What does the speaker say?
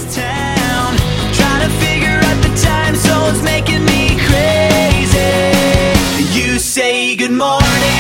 town, trying to figure out the time zones making me crazy. You say good morning